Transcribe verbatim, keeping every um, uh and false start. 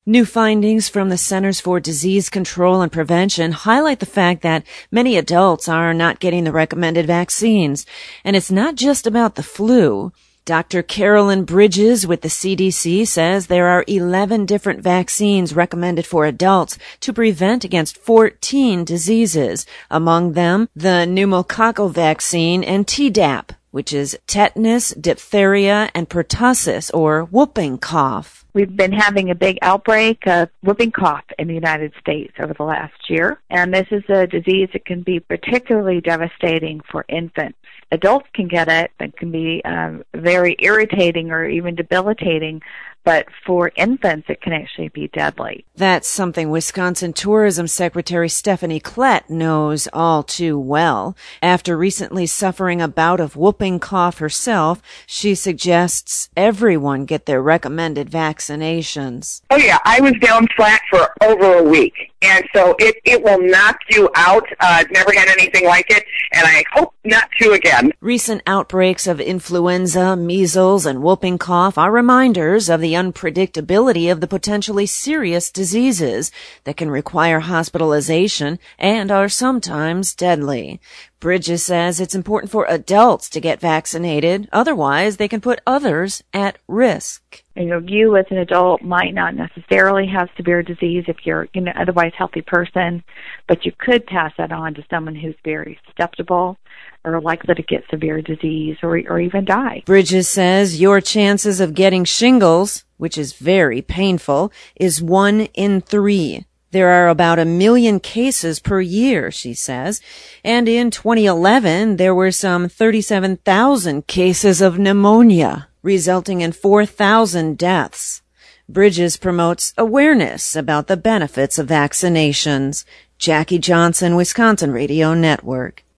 New findings from the Centers for Disease Control and Prevention highlight the fact that many adults are not getting the recommended vaccines. And it's not just about the flu. Doctor Carolyn Bridges with the C D C says there are eleven different vaccines recommended for adults to prevent against fourteen diseases, among them the pneumococcal vaccine and Tdap, which is tetanus, diphtheria, and pertussis, or whooping cough. We've been having a big outbreak of whooping cough in the United States over the last year, and this is a disease that can be particularly devastating for infants. Adults can get it. It can be um, very irritating or even debilitating, but for infants, it can actually be deadly. That's something Wisconsin Tourism Secretary Stephanie Klett knows all too well. After recently suffering a bout of whooping cough herself, she suggests everyone get their recommended vaccinations. Oh yeah, I was down flat for over a week, and so it, it will knock you out. Uh, I've never had anything like it, and I hope not to again. Recent outbreaks of influenza, measles, and whooping cough are reminders of the unpredictability of the potentially serious diseases that can require hospitalization and are sometimes deadly. Bridges says it's important for adults to get vaccinated, otherwise they can put others at risk. You know, you as an adult might not necessarily have severe disease if you're an otherwise healthy person, but you could pass that on to someone who's very susceptible or likely to get severe disease or, or even die. Bridges says your chances of getting shingles, which is very painful, is one in three. There are about a million cases per year, she says, and in twenty eleven there were some thirty-seven thousand cases of pneumonia, resulting in four thousand deaths. Bridges promotes awareness about the benefits of vaccinations. Jackie Johnson, Wisconsin Radio Network.